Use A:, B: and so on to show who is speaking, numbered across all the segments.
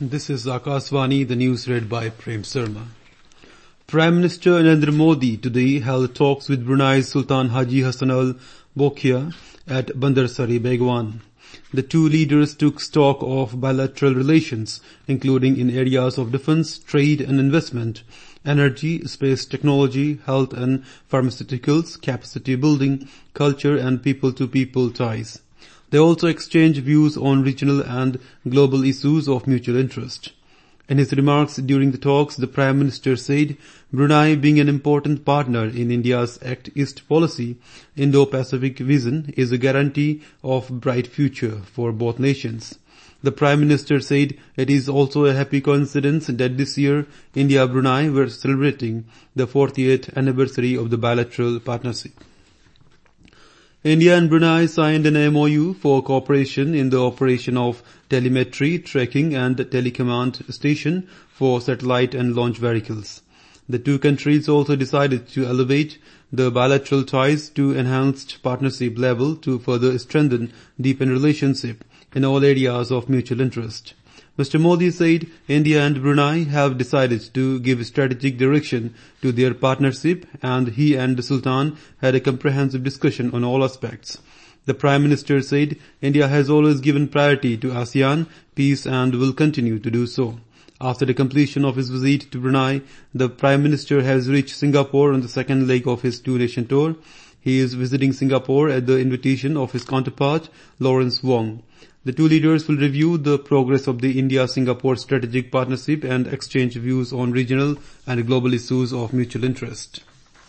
A: This is Akasvani, the news read by Prem Sharma. Prime Minister Narendra Modi today held talks with Brunei's Sultan Haji Hassan Al Bolkiah at Bandar Sari Begawan. The two leaders took stock of bilateral relations, including in areas of defense, trade and investment, energy, space technology, health and pharmaceuticals, capacity building, culture and people-to-people ties. They also exchanged views on regional and global issues of mutual interest. In his remarks during the talks, the Prime Minister said, Brunei being an important partner in India's Act East policy, Indo-Pacific vision is a guarantee of bright future for both nations. The Prime Minister said it is also a happy coincidence that this year India-Brunei were celebrating the 40th anniversary of the bilateral partnership. India and Brunei signed an MOU for cooperation in the operation of telemetry, tracking and telecommand station for satellite and launch vehicles. The two countries also decided to elevate the bilateral ties to enhanced partnership level to further strengthen deepen relationship in all areas of mutual interest. Mr. Modi said India and Brunei have decided to give strategic direction to their partnership and he and the Sultan had a comprehensive discussion on all aspects. The Prime Minister said India has always given priority to ASEAN peace and will continue to do so. After the completion of his visit to Brunei, the Prime Minister has reached Singapore on the second leg of his two-nation tour. He is visiting Singapore at the invitation of his counterpart, Lawrence Wong. The two leaders will review the progress of the India-Singapore strategic partnership and exchange views on regional and global issues of mutual interest.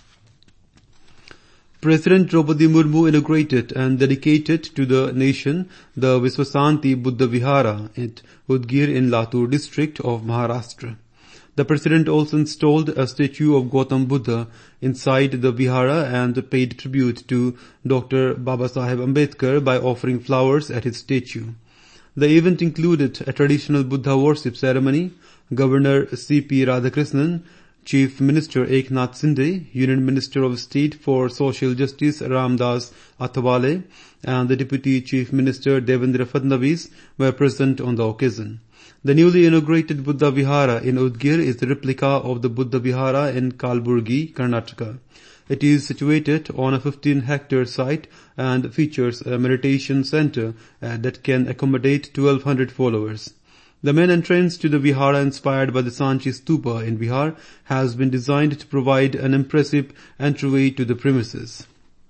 A: President Draupadi Murmu inaugurated and dedicated to the nation the Viswasanti Buddha Vihara at Udgir in Latur district of Maharashtra. The President also installed a statue of Gautam Buddha inside the Vihara and paid tribute to Dr. Babasaheb Ambedkar by offering flowers at his statue. The event included a traditional Buddha worship ceremony. Governor C.P. Radhakrishnan, Chief Minister Eknath Shinde, Union Minister of State for Social Justice Ramdas Athawale, and the Deputy Chief Minister Devendra Fadnavis were present on the occasion. The newly inaugurated Buddha Vihara in Udgir is the replica of the Buddha Vihara in Kalburgi, Karnataka. It is situated on a 15-hectare site and features a meditation center that can accommodate 1,200 followers. The main entrance to the Vihara, inspired by the Sanchi Stupa in Bihar, has been designed to provide an impressive entryway to the premises.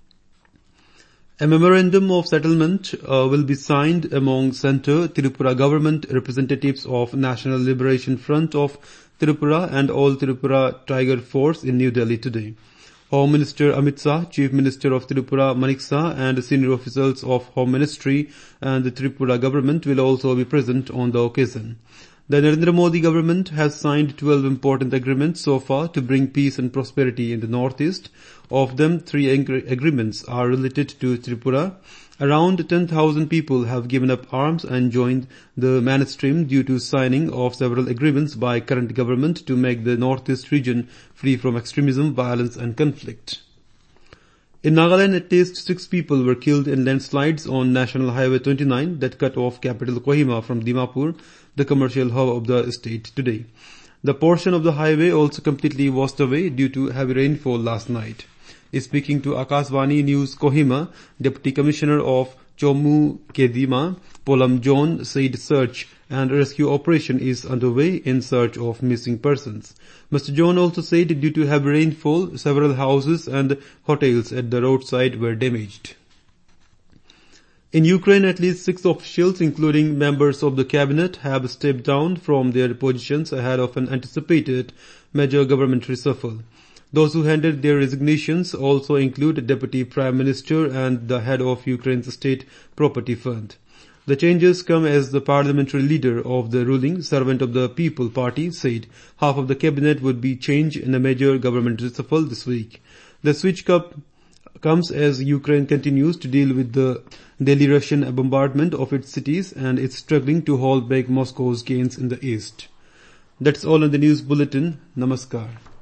A: A memorandum of settlement will be signed among Centre, Tripura government, representatives of National Liberation Front of Tripura and All Tripura Tiger Force in New Delhi today. Home Minister Amit Shah, Chief Minister of Tripura Manik Shah and senior officials of Home Ministry and the Tripura government will also be present on the occasion. The Narendra Modi government has signed 12 important agreements so far to bring peace and prosperity in the northeast. Of them, 3 agreements are related to Tripura. Around 10,000 people have given up arms and joined the mainstream due to signing of several agreements by current government to make the northeast region free from extremism, violence and conflict. In Nagaland, at least 6 people were killed in landslides on National Highway 29 that cut off capital Kohima from Dimapur, the commercial hub of the state today. The portion of the highway also completely washed away due to heavy rainfall last night. Speaking to Akasvani News Kohima, Deputy Commissioner of Chomu Kedima, Polam John, said search and rescue operation is underway in search of missing persons. Mr. John also said due to heavy rainfall, several houses and hotels at the roadside were damaged. In Ukraine, at least 6 officials, including members of the cabinet, have stepped down from their positions ahead of an anticipated major government reshuffle. Those who handed their resignations also include Deputy Prime Minister and the head of Ukraine's State Property Fund. The changes come as the parliamentary leader of the ruling Servant of the People party said half of the cabinet would be changed in a major government reshuffle this week. The switch comes as Ukraine continues to deal with the daily Russian bombardment of its cities and is struggling to hold back Moscow's gains in the east. That's all in the news bulletin. Namaskar.